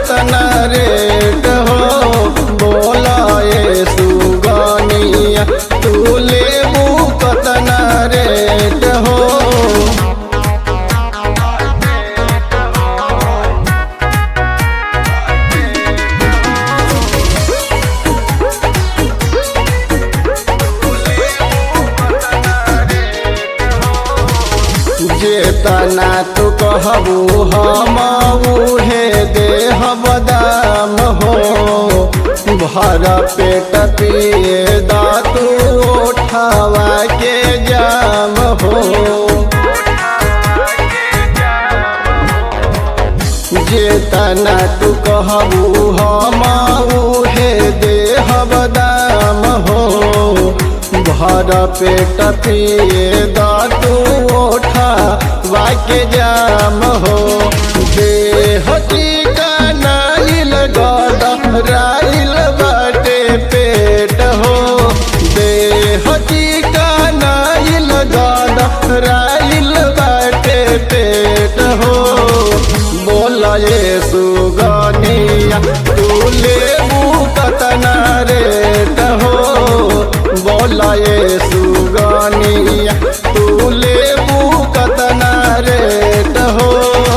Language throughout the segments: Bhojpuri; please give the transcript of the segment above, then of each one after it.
कतना रेट हो बोला ये सुगनिया तू लेबू कतना रेट हो। जेतना तू कहबू हम उहे देहब दाम हो भर पेट पिए दातू उठावा के जाम हो। जेतना तू कहबू हम उहे देहब दाम हो भर पेट पिए दातू उठा वाके जाम हो। देह ठिकाना गदा राइल बाटे पेट हो देह ठिकाना गदा राइल बाटे पेट हो। बोला ये सुगनिया तू लेबू कतना रेट हो बोला ये सुगनिया तू लेबू कतना रेट हो।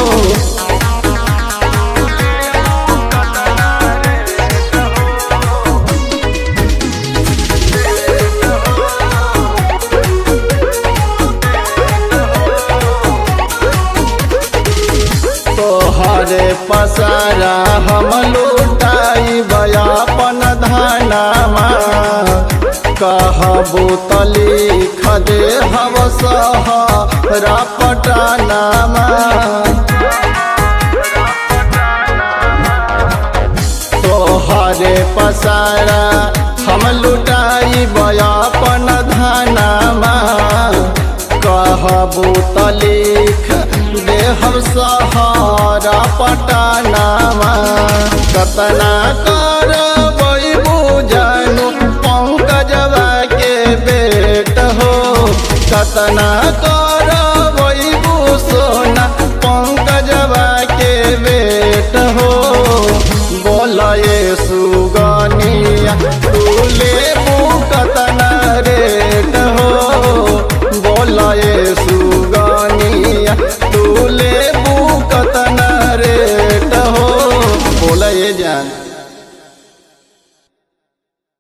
तोहरे पसारा हम लुटाई बयापन धानामा कहबू त लिख दे हम सहरा पटानामा। तोहरे पसारा हम लुटाई बयापन धानामा कहबू त लिख दे हम सहरा पटानामा। कतना करबई बुझानु पंकजवा के बेट हो कतना कर